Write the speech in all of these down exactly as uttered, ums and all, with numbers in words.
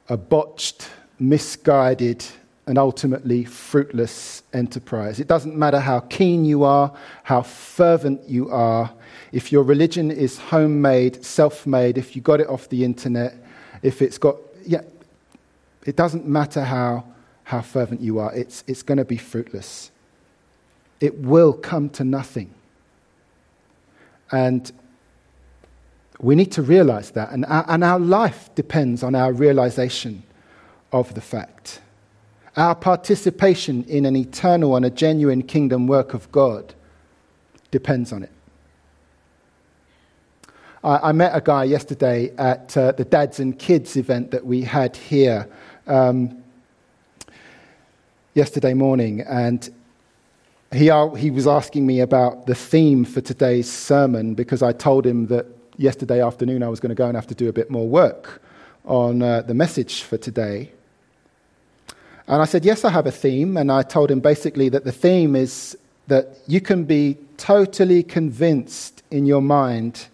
a botched, misguided, and ultimately fruitless enterprise. It doesn't matter how keen you are, how fervent you are, if your religion is homemade, self-made, if you got it off the internet, if it's got, yeah, it doesn't matter how, how fervent you are, it's, it's going to be fruitless. It will come to nothing. And we need to realize that, and our, and our life depends on our realization of the fact. Our participation in an eternal and a genuine kingdom work of God depends on it. I, I met a guy yesterday at uh, the Dads and Kids event that we had here um, yesterday morning, and he, uh, he was asking me about the theme for today's sermon, because I told him that yesterday afternoon I was going to go and have to do a bit more work on uh, the message for today. And I said, yes, I have a theme. And I told him basically that the theme is that you can be totally convinced in your mind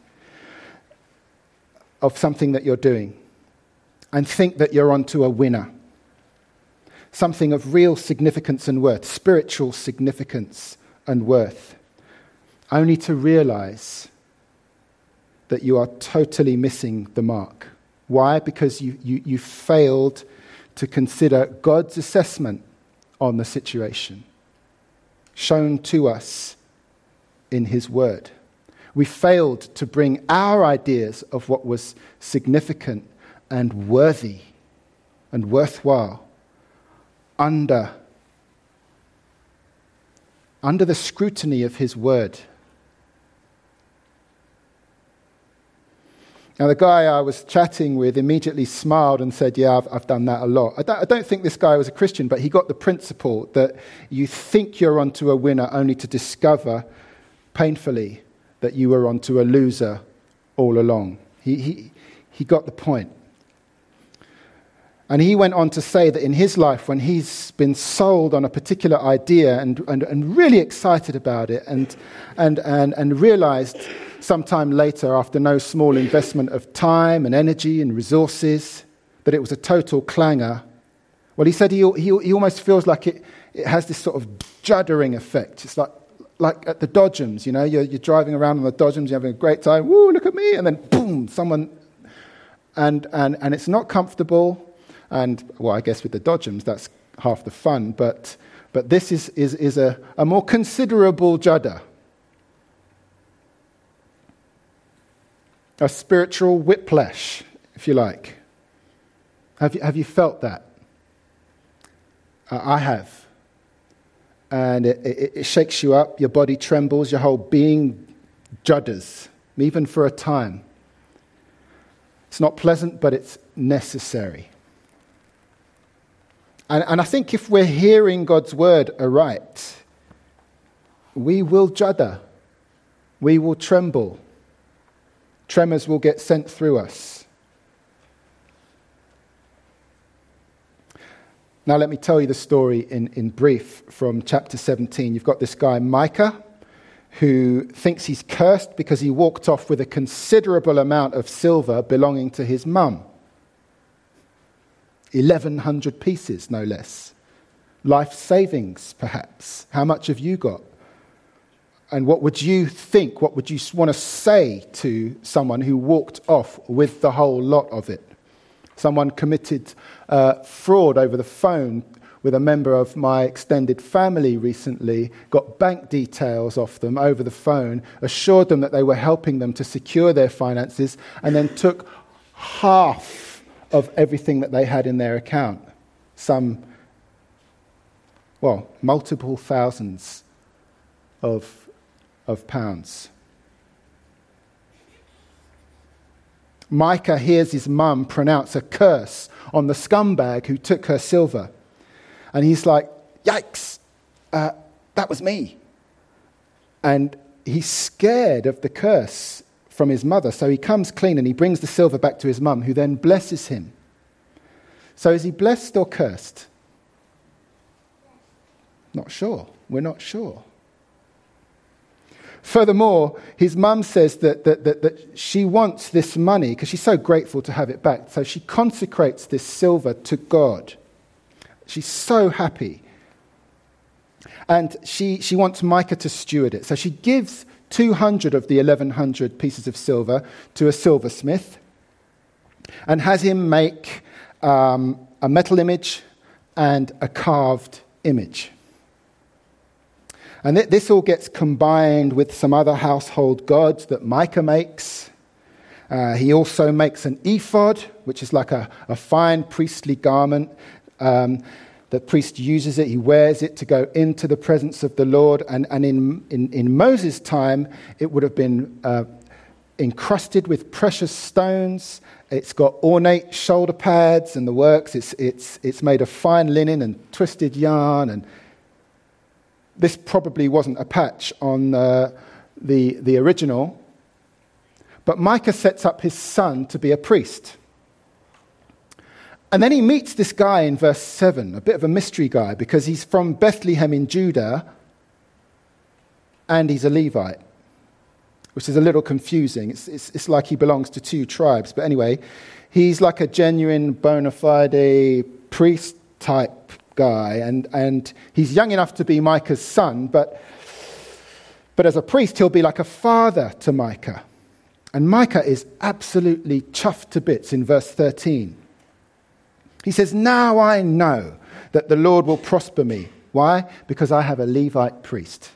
of something that you're doing and think that you're onto a winner. Something of real significance and worth, spiritual significance and worth, only to realize that you are totally missing the mark. Why? Because you, you, you failed to consider God's assessment on the situation, shown to us in His Word. We failed to bring our ideas of what was significant and worthy and worthwhile under, under the scrutiny of His Word. Now, the guy I was chatting with immediately smiled and said, yeah, I've, I've done that a lot. I don't, I don't think this guy was a Christian, but he got the principle that you think you're onto a winner only to discover painfully that you were onto a loser all along. He, he, he got the point. And he went on to say that in his life, when he's been sold on a particular idea and, and, and really excited about it and, and, and, and realized sometime later, after no small investment of time and energy and resources, that it was a total clanger. Well, he said he, he, he almost feels like it, it has this sort of juddering effect. It's like like at the Dodgems, you know, you're, you're driving around on the Dodgems, you're having a great time, woo, look at me, and then boom, someone, and and and it's not comfortable, and well, I guess with the Dodgems, that's half the fun, but but this is is is a, a more considerable judder. A spiritual whiplash, if you like. Have you, have you felt that? Uh, I have. And it, it, it shakes you up, your body trembles, your whole being judders, even for a time. It's not pleasant, but it's necessary. And, and I think if we're hearing God's word aright, we will judder. We will tremble. Tremors will get sent through us. Now let me tell you the story in, in brief from chapter seventeen. You've got this guy, Micah, who thinks he's cursed because he walked off with a considerable amount of silver belonging to his mum. eleven hundred pieces, no less. Life savings, perhaps. How much have you got? And what would you think? What would you want to say to someone who walked off with the whole lot of it? Someone committed uh, fraud over the phone with a member of my extended family recently, got bank details off them over the phone, assured them that they were helping them to secure their finances, and then took half of everything that they had in their account. Some, well, multiple thousands of, of pounds. Micah hears his mum pronounce a curse on the scumbag who took her silver. And he's like, yikes, uh, that was me. And he's scared of the curse from his mother. So he comes clean and he brings the silver back to his mum, who then blesses him. So is he blessed or cursed? Not sure. We're not sure. Furthermore, his mum says that, that, that, that she wants this money because she's so grateful to have it back. So she consecrates this silver to God. She's so happy. And she, she wants Micah to steward it. So she gives two hundred of the eleven hundred pieces of silver to a silversmith and has him make um, a metal image and a carved image. And th- this all gets combined with some other household gods that Micah makes. Uh, he also makes an ephod, which is like a, a fine priestly garment. Um, the priest uses it, he wears it to go into the presence of the Lord. And, and in, in, in Moses' time, it would have been uh, encrusted with precious stones. It's got ornate shoulder pads and the works. It's, it's, it's made of fine linen and twisted yarn. And this probably wasn't a patch on uh, the, the original. But Micah sets up his son to be a priest. And then he meets this guy in verse seven, a bit of a mystery guy, because he's from Bethlehem in Judah, and he's a Levite, which is a little confusing. It's, it's, it's like he belongs to two tribes. But anyway, he's like a genuine, bona fide priest-type guy, and, and he's young enough to be Micah's son, but, but as a priest, he'll be like a father to Micah. And Micah is absolutely chuffed to bits in verse thirteen. He says, "Now I know that the Lord will prosper me." Why? Because I have a Levite priest.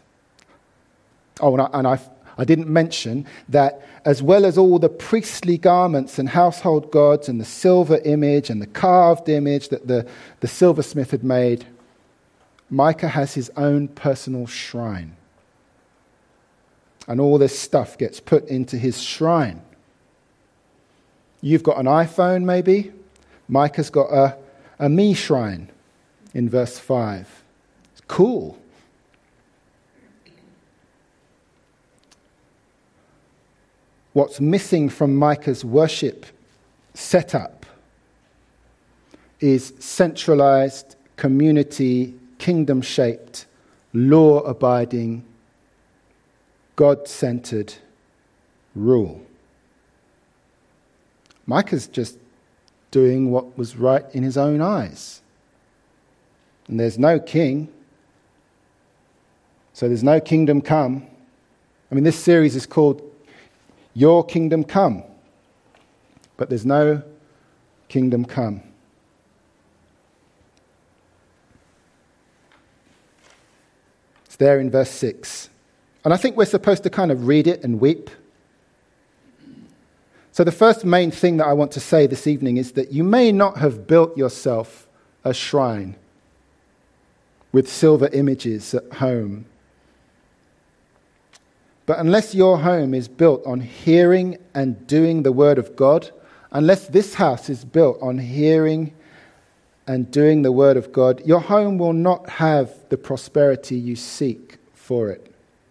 Oh, and I, and I, I didn't mention that as well as all the priestly garments and household gods and the silver image and the carved image that the, the silversmith had made, Micah has his own personal shrine. And all this stuff gets put into his shrine. You've got an iPhone, maybe. Micah's got a, a me shrine in verse five. It's cool. What's missing from Micah's worship setup is centralized, community, kingdom-shaped, law-abiding, God-centered rule. Micah's just doing what was right in his own eyes. And there's no king, so there's no kingdom come. I mean, this series is called Your Kingdom Come, but there's no kingdom come. It's there in verse six. And I think we're supposed to kind of read it and weep. So the first main thing that I want to say this evening is that you may not have built yourself a shrine with silver images at home. But unless your home is built on hearing and doing the word of God, unless this house is built on hearing and doing the word of God, your home will not have the prosperity you seek for it.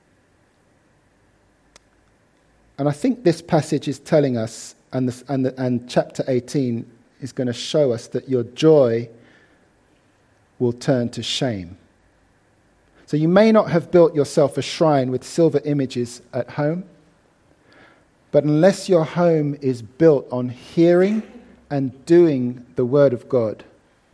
And I think this passage is telling us, and, this, and, the, and chapter eighteen is going to show us that your joy will turn to shame. So you may not have built yourself a shrine with silver images at home, but unless your home is built on hearing and doing the word of God,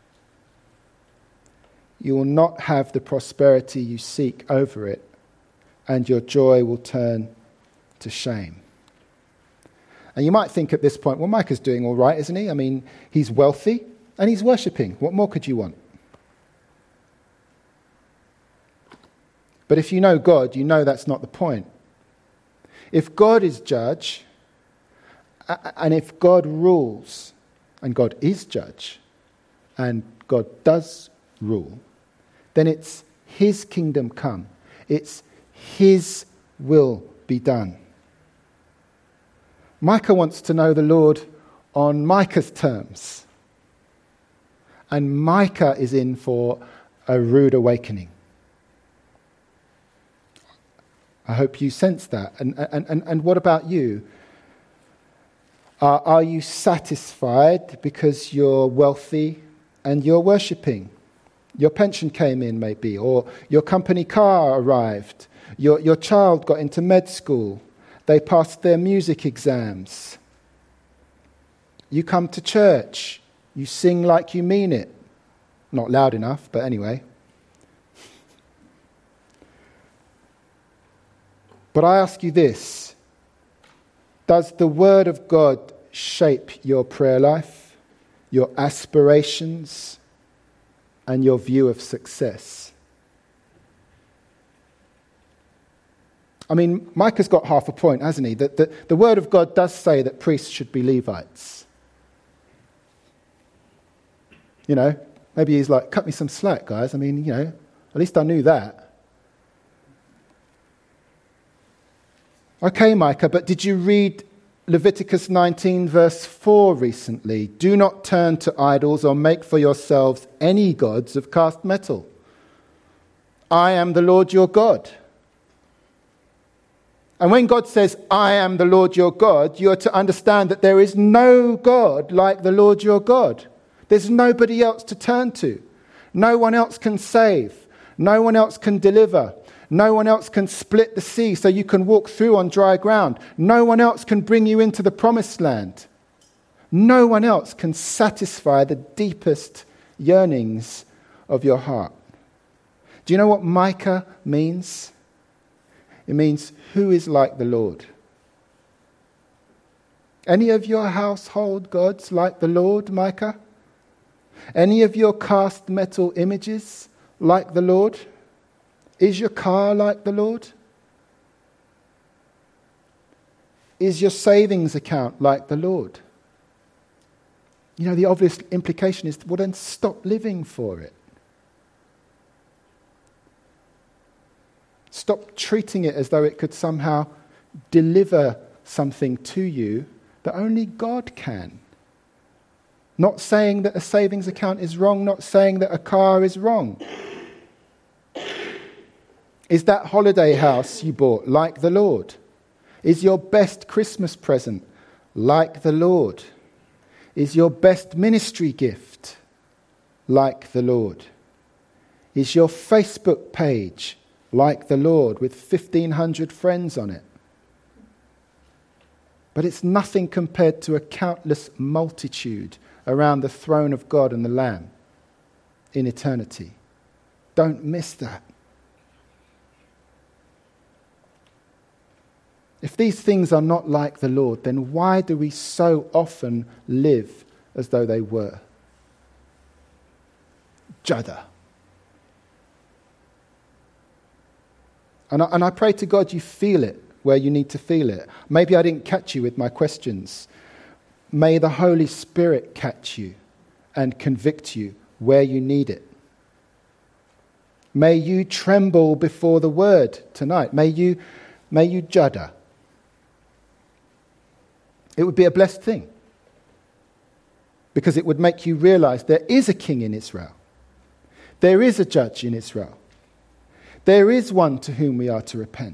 you will not have the prosperity you seek over it, and your joy will turn to shame. And you might think at this point, well, Micah's doing all right, isn't he? I mean, he's wealthy and he's worshipping. What more could you want? But if you know God, you know that's not the point. If God is judge, and if God rules, and God is judge, and God does rule, then it's his kingdom come. It's his will be done. Micah wants to know the Lord on Micah's terms. And Micah is in for a rude awakening. I hope you sense that. And, and, and, and what about you? Uh, are you satisfied because you're wealthy and you're worshipping? Your pension came in, maybe, or your company car arrived, Your, your child got into med school. They passed their music exams. You come to church. You sing like you mean it. Not loud enough, but anyway. But I ask you this. Does the Word of God shape your prayer life, your aspirations, and your view of success? I mean, Micah's got half a point, hasn't he? That the, the Word of God does say that priests should be Levites. You know, maybe he's like, cut me some slack, guys. I mean, you know, at least I knew that. Okay, Micah, but did you read Leviticus nineteen verse four recently? Do not turn to idols or make for yourselves any gods of cast metal. I am the Lord your God. And when God says, I am the Lord your God, you are to understand that there is no God like the Lord your God. There's nobody else to turn to. No one else can save. No one else can deliver. No one else can split the sea so you can walk through on dry ground. No one else can bring you into the promised land. No one else can satisfy the deepest yearnings of your heart. Do you know what Micah means? It means, who is like the Lord? Any of your household gods like the Lord, Micah? Any of your cast metal images like the Lord? Is your car like the Lord? Is your savings account like the Lord? You know, the obvious implication is, well, then stop living for it. Stop treating it as though it could somehow deliver something to you that only God can. Not saying that a savings account is wrong, not saying that a car is wrong. Is that holiday house you bought like the Lord? Is your best Christmas present like the Lord? Is your best ministry gift like the Lord? Is your Facebook page like the Lord with fifteen hundred friends on it? But it's nothing compared to a countless multitude around the throne of God and the Lamb in eternity. Don't miss that. If these things are not like the Lord, then why do we so often live as though they were? Jada. And I, and I pray to God you feel it where you need to feel it. Maybe I didn't catch you with my questions. May the Holy Spirit catch you and convict you where you need it. May you tremble before the word tonight. May you, may you judder. It would be a blessed thing, because it would make you realize there is a king in Israel. There is a judge in Israel. There is one to whom we are to repent.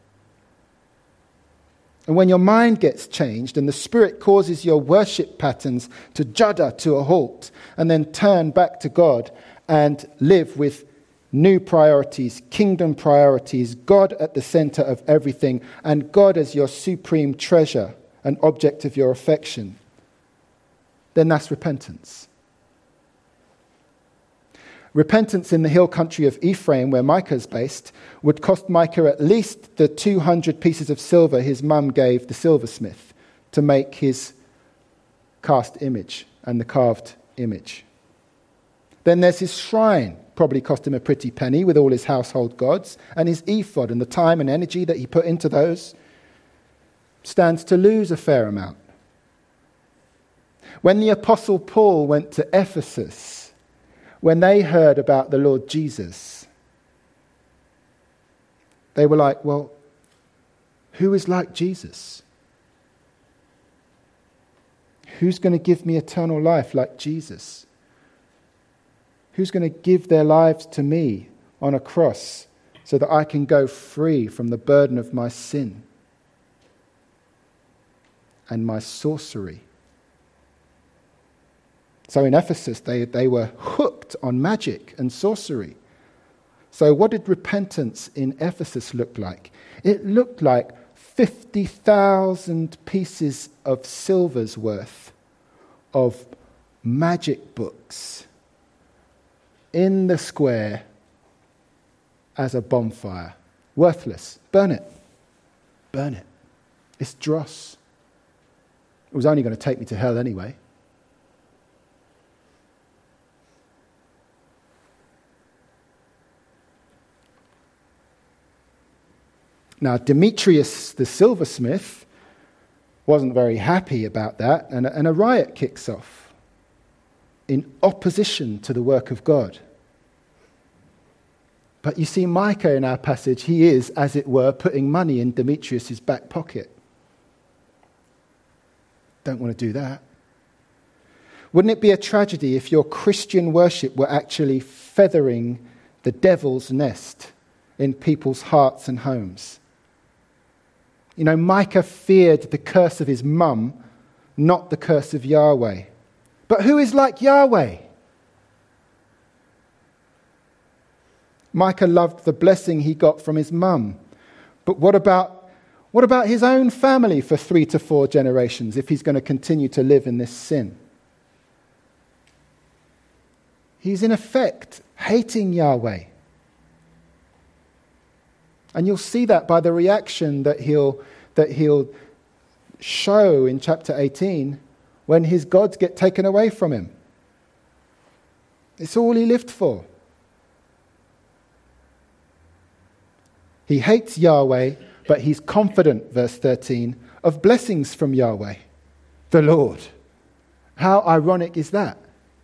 And when your mind gets changed and the Spirit causes your worship patterns to judder to a halt and then turn back to God and live with new priorities, kingdom priorities, God at the center of everything, and God as your supreme treasure, an object of your affection, then that's repentance. Repentance in the hill country of Ephraim, where Micah is based, would cost Micah at least the two hundred pieces of silver his mum gave the silversmith to make his cast image and the carved image. Then there's his shrine, probably cost him a pretty penny with all his household gods, and his ephod and the time and energy that he put into those stands to lose a fair amount. When the Apostle Paul went to Ephesus, when they heard about the Lord Jesus, they were like, well, who is like Jesus? Who's going to give me eternal life like Jesus? Who's going to give their lives to me on a cross so that I can go free from the burden of my sin and my sorcery? So in Ephesus, they, they were hooked on magic and sorcery. So what did repentance in Ephesus look like? It looked like fifty thousand pieces of silver's worth of magic books in the square as a bonfire. Worthless. Burn it. Burn it. It's dross. It was only going to take me to hell anyway. Now, Demetrius the silversmith wasn't very happy about that, and a, and a riot kicks off in opposition to the work of God. But you see, Micah in our passage, he is, as it were, putting money in Demetrius' back pocket. Don't want to do that. Wouldn't it be a tragedy if your Christian worship were actually feathering the devil's nest in people's hearts and homes? You know, Micah feared the curse of his mum, not the curse of Yahweh. But who is like Yahweh? Micah loved the blessing he got from his mum. But what about, what about his own family for three to four generations if he's going to continue to live in this sin? He's in effect hating Yahweh. And you'll see that by the reaction that he'll, that he'll show in chapter eighteen when his gods get taken away from him. It's all he lived for. He hates Yahweh, but he's confident, verse thirteen, of blessings from Yahweh, the Lord. How ironic is that?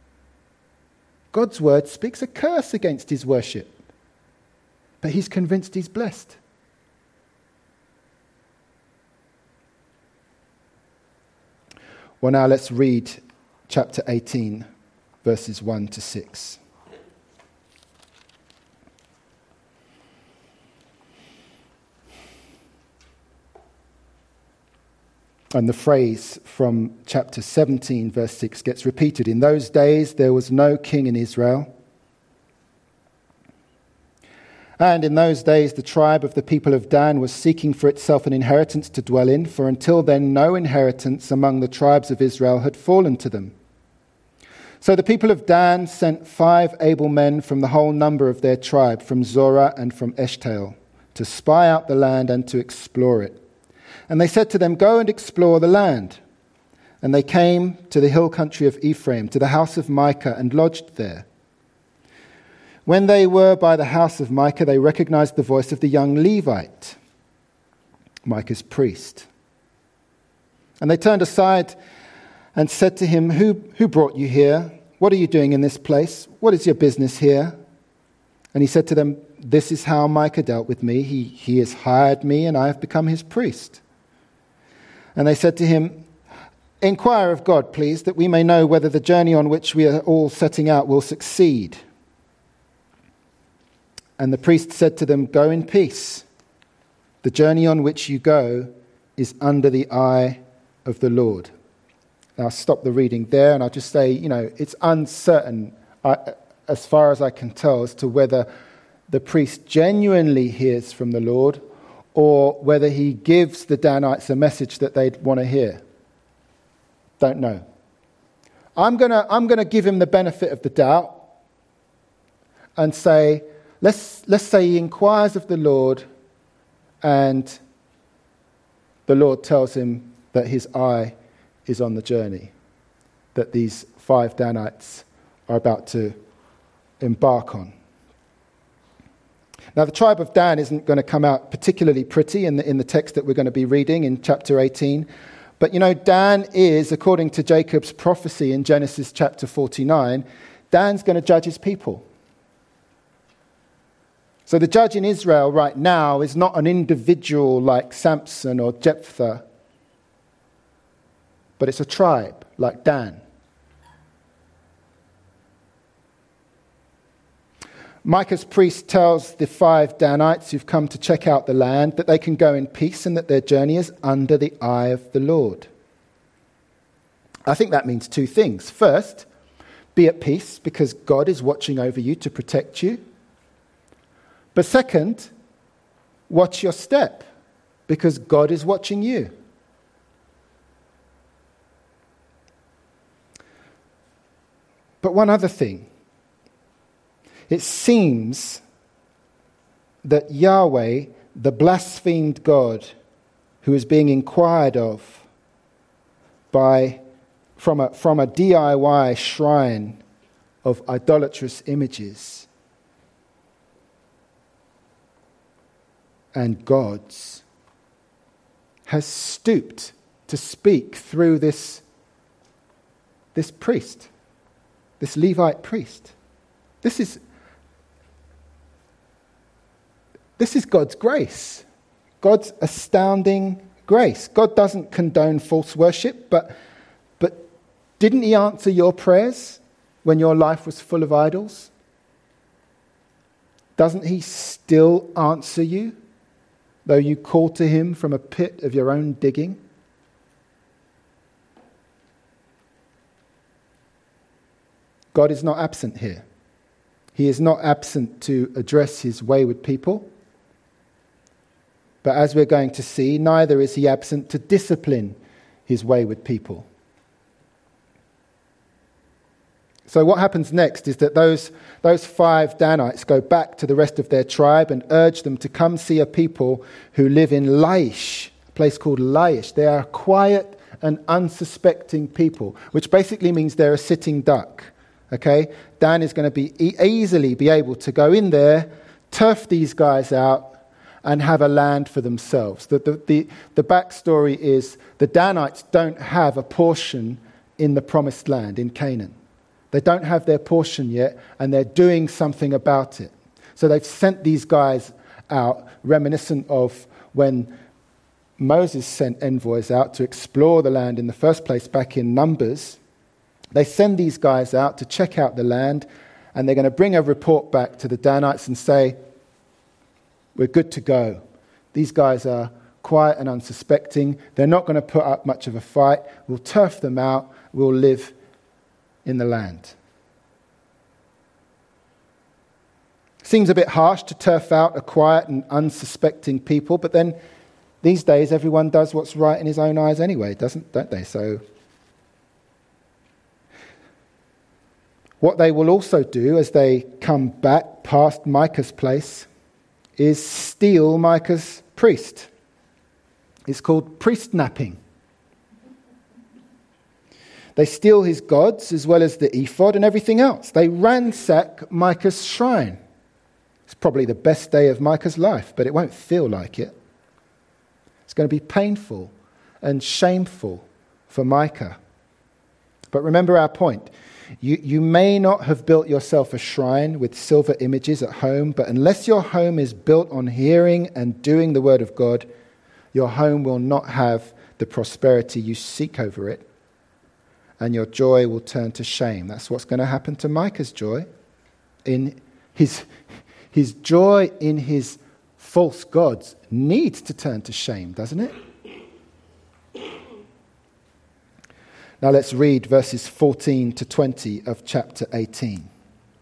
God's word speaks a curse against his worship, but he's convinced he's blessed. Well, now let's read chapter eighteen, verses one to six. And the phrase from chapter seventeen, verse six gets repeated. In those days there was no king in Israel. And in those days the tribe of the people of Dan was seeking for itself an inheritance to dwell in, for until then no inheritance among the tribes of Israel had fallen to them. So the people of Dan sent five able men from the whole number of their tribe, from Zorah and from Eshtaol, to spy out the land and to explore it. And they said to them, "Go and explore the land." And they came to the hill country of Ephraim, to the house of Micah, and lodged there. When they were by the house of Micah, they recognized the voice of the young Levite, Micah's priest. And they turned aside and said to him, who, who brought you here? What are you doing in this place? What is your business here? And he said to them, "This is how Micah dealt with me. He, he has hired me, and I have become his priest." And they said to him, "Inquire of God, please, that we may know whether the journey on which we are all setting out will succeed." And the priest said to them, "Go in peace. The journey on which you go is under the eye of the Lord." Now, I'll stop the reading there, and I'll just say, you know, it's uncertain, uh, as far as I can tell, as to whether the priest genuinely hears from the Lord or whether he gives the Danites a message that they'd want to hear. Don't know. I'm going to I'm going to give him the benefit of the doubt and say, let's let's say he inquires of the Lord and the Lord tells him that his eye is on the journey that these five Danites are about to embark on. Now, the tribe of Dan isn't going to come out particularly pretty in the, in the text that we're going to be reading in chapter eighteen. But, you know, Dan is, according to Jacob's prophecy in Genesis chapter forty-nine, Dan's going to judge his people. So the judge in Israel right now is not an individual like Samson or Jephthah, but it's a tribe like Dan. Micah's priest tells the five Danites who've come to check out the land that they can go in peace and that their journey is under the eye of the Lord. I think that means two things. First, be at peace because God is watching over you to protect you. But second, watch your step, because God is watching you. But one other thing. It seems that Yahweh, the blasphemed God, who is being inquired of by from a, from a D I Y shrine of idolatrous images and gods, has stooped to speak through this, this priest, this Levite priest. This is, this is God's grace, God's astounding grace. God doesn't condone false worship, but, but didn't he answer your prayers when your life was full of idols? Doesn't he still answer you, though you call to him from a pit of your own digging? God is not absent here. He is not absent to address his wayward people. But as we're going to see, neither is he absent to discipline his wayward people. So what happens next is that those, those five Danites go back to the rest of their tribe and urge them to come see a people who live in Laish, a place called Laish. They are a quiet and unsuspecting people, which basically means they're a sitting duck. Okay? Dan is going to be e- easily be able to go in there, turf these guys out, and have a land for themselves. The, the, the, the backstory is the Danites don't have a portion in the promised land, in Canaan. They don't have their portion yet, and they're doing something about it. So they've sent these guys out, reminiscent of when Moses sent envoys out to explore the land in the first place back in Numbers. They send these guys out to check out the land, and they're going to bring a report back to the Danites and say, we're good to go. These guys are quiet and unsuspecting. They're not going to put up much of a fight. We'll turf them out. We'll live in the land. Seems a bit harsh to turf out a quiet and unsuspecting people, but then these days everyone does what's right in his own eyes anyway, doesn't don't they? So what they will also do as they come back past Micah's place is steal Micah's priest. It's called priest napping. They steal his gods as well as the ephod and everything else. They ransack Micah's shrine. It's probably the best day of Micah's life, but it won't feel like it. It's going to be painful and shameful for Micah. But remember our point. You, you may not have built yourself a shrine with silver images at home, but unless your home is built on hearing and doing the word of God, your home will not have the prosperity you seek over it, and your joy will turn to shame. That's what's going to happen to Micah's joy. In his, his joy in his false gods needs to turn to shame, doesn't it? Now let's read verses fourteen to twenty of chapter eighteen.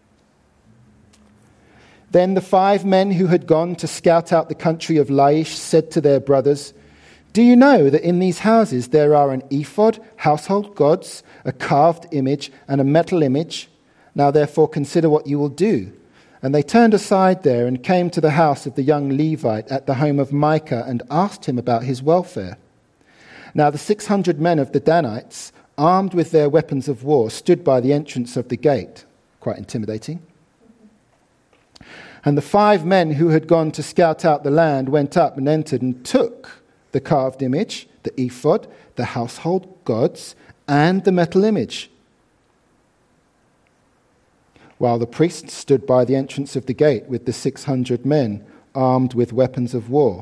Then the five men who had gone to scout out the country of Laish said to their brothers, "Do you know that in these houses there are an ephod, household gods, a carved image, and a metal image? Now therefore consider what you will do." And they turned aside there and came to the house of the young Levite at the home of Micah and asked him about his welfare. Now the six hundred men of the Danites, armed with their weapons of war, stood by the entrance of the gate. Quite intimidating. And the five men who had gone to scout out the land went up and entered and took the carved image, the ephod, the household gods, and the metal image, while the priests stood by the entrance of the gate with the six hundred men armed with weapons of war.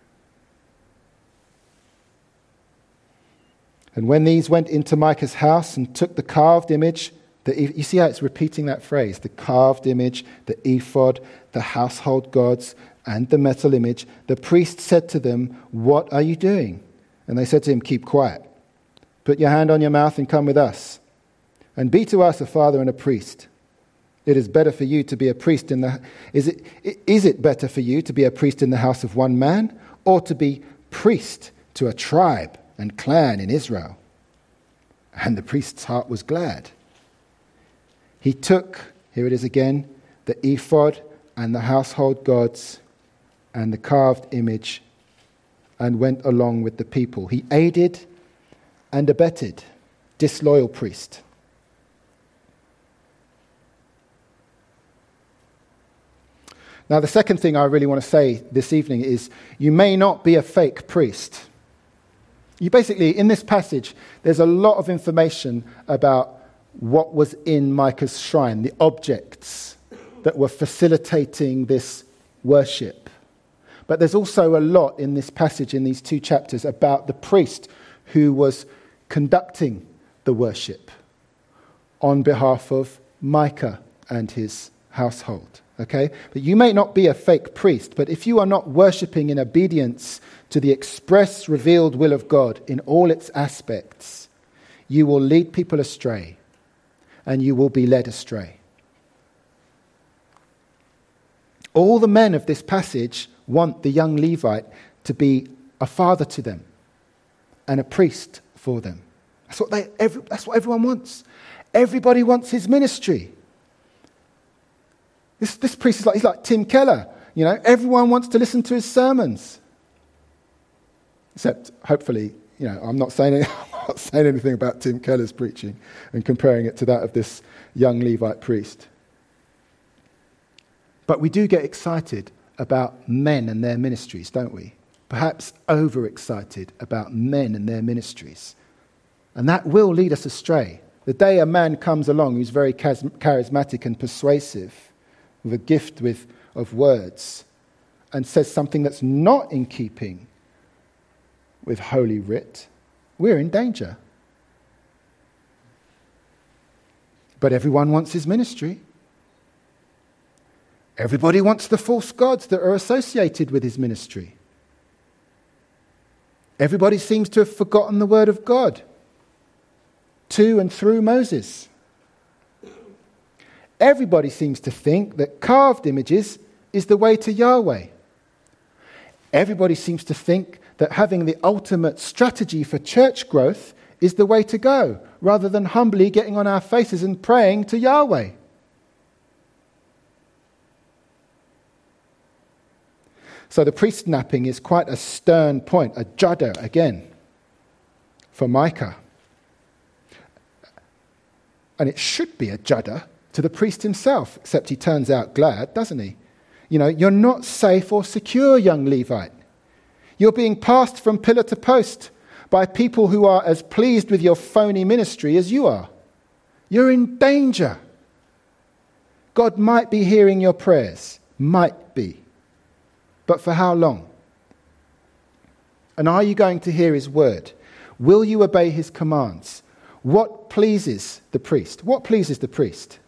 And when these went into Micah's house and took the carved image, the, you see how it's repeating that phrase, the carved image, the ephod, the household gods, and the metal image, the priest said to them, "What are you doing?" And they said to him, "Keep quiet. Put your hand on your mouth and come with us, and be to us a father and a priest." It is better for you to be a priest in the... Is it, is it better for you to be a priest in the house of one man, or to be priest to a tribe and clan in Israel? And the priest's heart was glad. He took, here it is again, the ephod and the household gods and the carved image and went along with the people. He aided and abetted disloyal priest. Now, the second thing I really want to say this evening is you may not be a fake priest. You basically, in this passage, there's a lot of information about what was in Micah's shrine, the objects that were facilitating this worship. But there's also a lot in this passage, in these two chapters, about the priest who was conducting the worship on behalf of Micah and his household. Okay? But you may not be a fake priest, but if you are not worshipping in obedience to the express revealed will of God in all its aspects, you will lead people astray, and you will be led astray. All the men of this passage want the young Levite to be a father to them and a priest for them. That's what they. Every, that's what everyone wants. Everybody wants his ministry. This, this priest is like, he's like Tim Keller. You know, everyone wants to listen to his sermons. Except, hopefully, you know, I'm not saying, any, I'm not saying anything about Tim Keller's preaching and comparing it to that of this young Levite priest. But we do get excited about men and their ministries, don't we? Perhaps overexcited about men and their ministries. And that will lead us astray. The day a man comes along who's very charismatic and persuasive, with a gift with, of words, and says something that's not in keeping with Holy Writ, we're in danger. But everyone wants his ministry. Everybody wants the false gods that are associated with his ministry. Everybody seems to have forgotten the word of God to and through Moses. Everybody seems to think that carved images is the way to Yahweh. Everybody seems to think that having the ultimate strategy for church growth is the way to go, rather than humbly getting on our faces and praying to Yahweh. So the priest napping is quite a stern point, a judder again, for Micah. And it should be a judder to the priest himself, except he turns out glad, doesn't he? You know, you're not safe or secure, young Levite. You're being passed from pillar to post by people who are as pleased with your phony ministry as you are. You're in danger. God might be hearing your prayers, might be. But for how long? And are you going to hear his word? Will you obey his commands? What pleases the priest? What pleases the priest?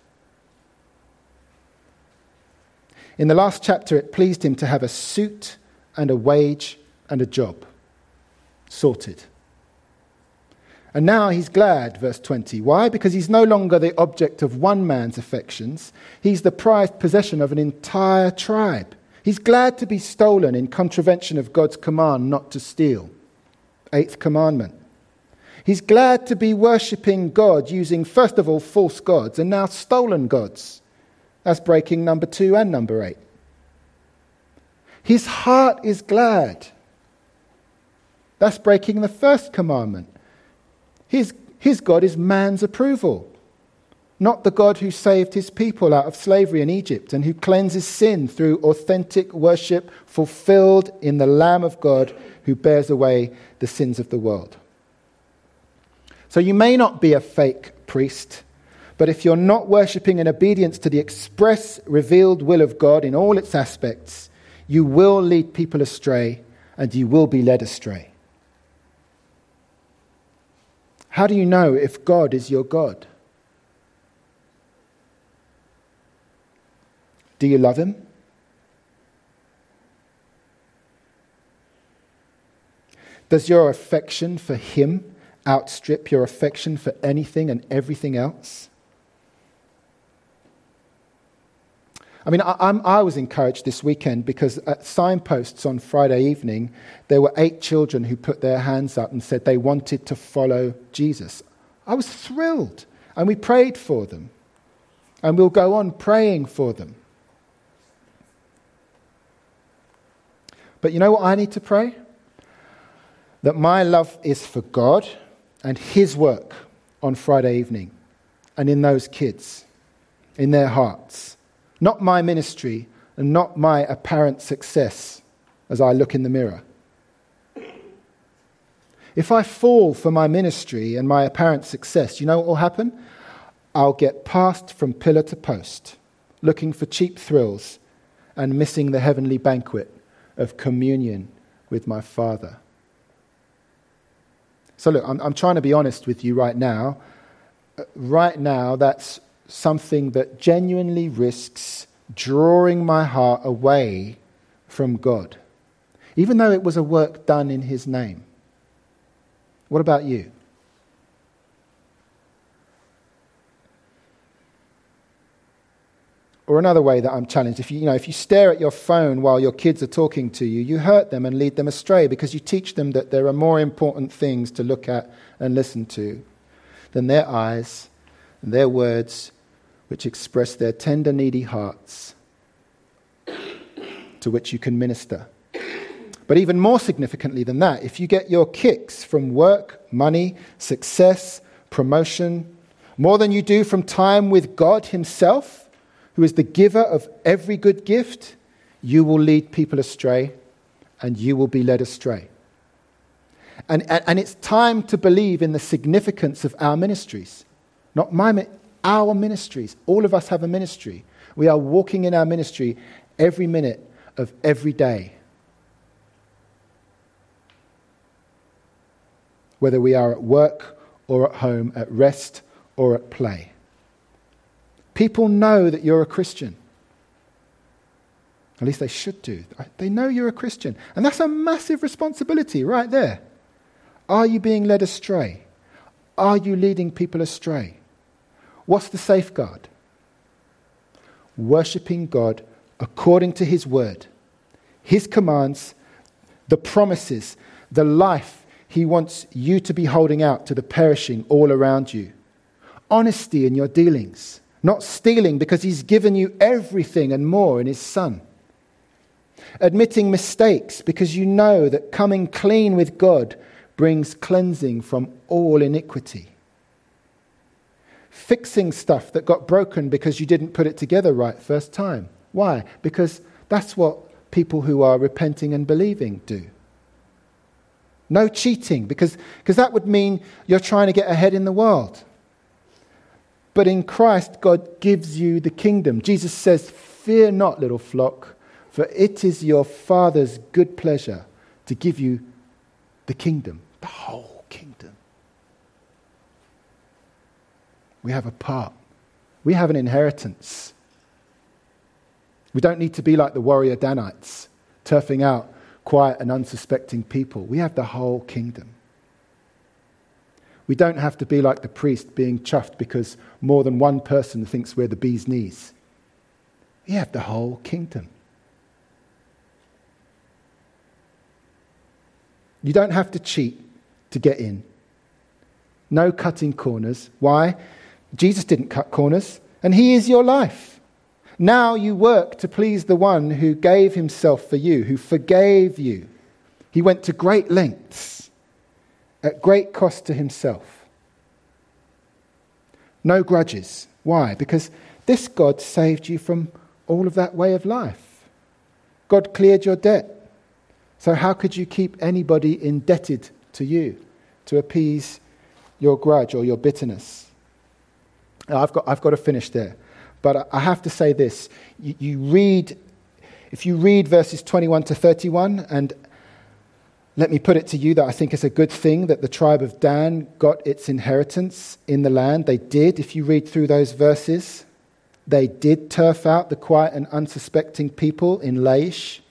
In the last chapter, it pleased him to have a suit and a wage and a job. Sorted. And now he's glad, verse twenty. Why? Because he's no longer the object of one man's affections. He's the prized possession of an entire tribe. He's glad to be stolen in contravention of God's command not to steal. Eighth commandment. He's glad to be worshipping God using, first of all, false gods and now stolen gods. That's breaking number two and number eight. His heart is glad. That's breaking the first commandment. His, his God is man's approval, not the God who saved his people out of slavery in Egypt and who cleanses sin through authentic worship fulfilled in the Lamb of God who bears away the sins of the world. So you may not be a fake priest, but if you're not worshipping in obedience to the express revealed will of God in all its aspects, you will lead people astray and you will be led astray. How do you know if God is your God? Do you love him? Does your affection for him outstrip your affection for anything and everything else? I mean, I, I'm, I was encouraged this weekend because at signposts on Friday evening, there were eight children who put their hands up and said they wanted to follow Jesus. I was thrilled, and we prayed for them. And we'll go on praying for them. But you know what I need to pray? That my love is for God and His work on Friday evening and in those kids, in their hearts. Not my ministry and not my apparent success as I look in the mirror. If I fall for my ministry and my apparent success, you know what will happen? I'll get passed from pillar to post, looking for cheap thrills and missing the heavenly banquet of communion with my Father. So look, I'm, I'm trying to be honest with you right now. Right now, that's something that genuinely risks drawing my heart away from God, even though it was a work done in His name. What about you? Or another way that I'm challenged, if you, you know, if you stare at your phone while your kids are talking to you, you hurt them and lead them astray because you teach them that there are more important things to look at and listen to than their eyes and their words, which express their tender, needy hearts to which you can minister. But even more significantly than that, if you get your kicks from work, money, success, promotion, more than you do from time with God Himself, who is the giver of every good gift, you will lead people astray and you will be led astray. And, and, and it's time to believe in the significance of our ministries. Not my, our ministries. All of us have a ministry. We are walking in our ministry every minute of every day. Whether we are at work or at home, at rest or at play. People know that you're a Christian. At least they should do. They know you're a Christian. And that's a massive responsibility right there. Are you being led astray? Are you leading people astray? What's the safeguard? Worshipping God according to His word, His commands, the promises, the life He wants you to be holding out to the perishing all around you. Honesty in your dealings. Not stealing because He's given you everything and more in His Son. Admitting mistakes because you know that coming clean with God brings cleansing from all iniquity. Fixing stuff that got broken because you didn't put it together right first time. Why? Because that's what people who are repenting and believing do. No cheating, because, because that would mean you're trying to get ahead in the world. But in Christ, God gives you the kingdom. Jesus says, "Fear not, little flock, for it is your Father's good pleasure to give you the kingdom," the whole kingdom. We have a part. We have an inheritance. We don't need to be like the warrior Danites, turfing out quiet and unsuspecting people. We have the whole kingdom. We don't have to be like the priest being chuffed because more than one person thinks we're the bee's knees. We have the whole kingdom. You don't have to cheat to get in. No cutting corners. Why? Jesus didn't cut corners, and He is your life. Now you work to please the one who gave Himself for you, who forgave you. He went to great lengths, at great cost to Himself. No grudges. Why? Because this God saved you from all of that way of life. God cleared your debt. So how could you keep anybody indebted to you to appease your grudge or your bitterness? Now, I've got, I've got to finish there. But I have to say this. You, you read, if you read verses twenty-one to thirty-one, and let me put it to you that I think it's a good thing that the tribe of Dan got its inheritance in the land. They did. If you read through those verses, they did turf out the quiet and unsuspecting people in Laish.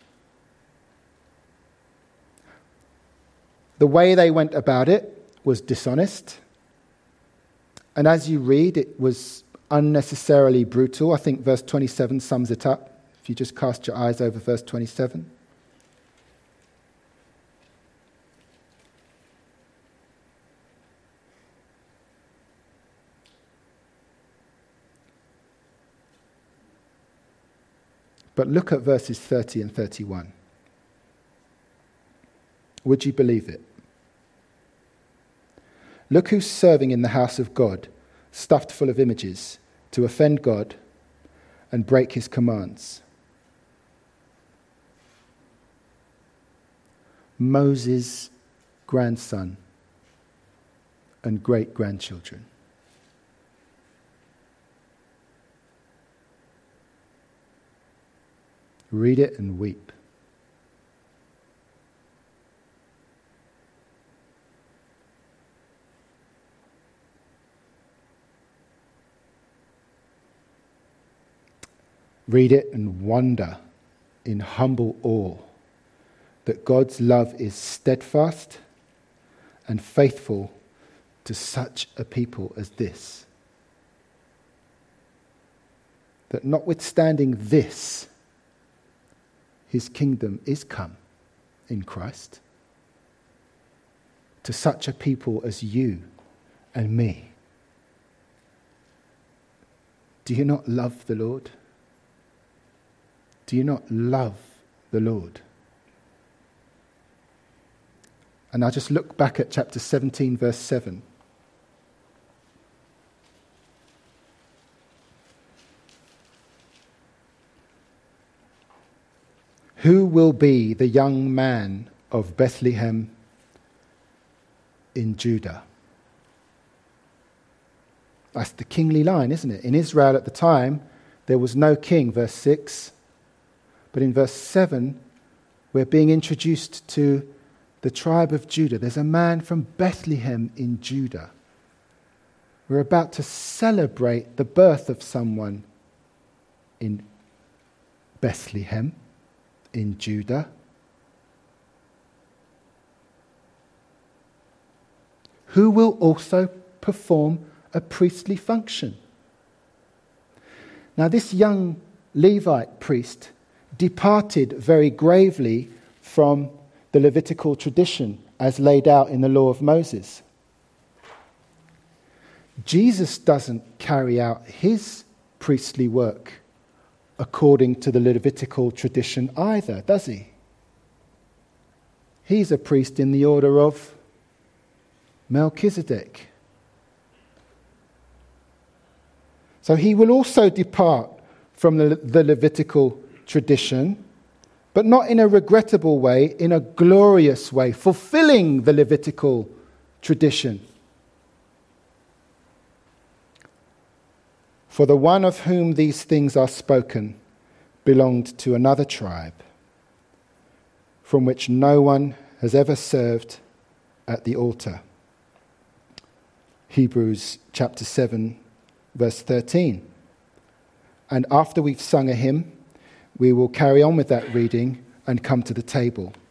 The way they went about it was dishonest. And as you read, it was unnecessarily brutal. I think verse twenty-seven sums it up. If you just cast your eyes over verse twenty-seven. But look at verses thirty and thirty-one. Would you believe it? Look who's serving in the house of God, stuffed full of images, to offend God and break his commands. Moses' grandson and great-grandchildren. Read it and weep. Read it and wonder in humble awe that God's love is steadfast and faithful to such a people as this. That notwithstanding this, his kingdom is come in Christ to such a people as you and me. Do you not love the Lord? Do you not love the Lord? And I just look back at chapter seventeen, verse seven. Who will be the young man of Bethlehem in Judah? That's the kingly line, isn't it? In Israel at the time, there was no king, verse six. But in verse seven, we're being introduced to the tribe of Judah. There's a man from Bethlehem in Judah. We're about to celebrate the birth of someone in Bethlehem in Judah. Who will also perform a priestly function. Now, this young Levite priest departed very gravely from the Levitical tradition as laid out in the law of Moses. Jesus doesn't carry out his priestly work according to the Levitical tradition either, does he? He's a priest in the order of Melchizedek. So he will also depart from the, the Levitical tradition, but not in a regrettable way, in a glorious way, fulfilling the Levitical tradition. For the one of whom these things are spoken belonged to another tribe, from which no one has ever served at the altar. Hebrews chapter seven, verse thirteen. And after we've sung a hymn, we will carry on with that reading and come to the table.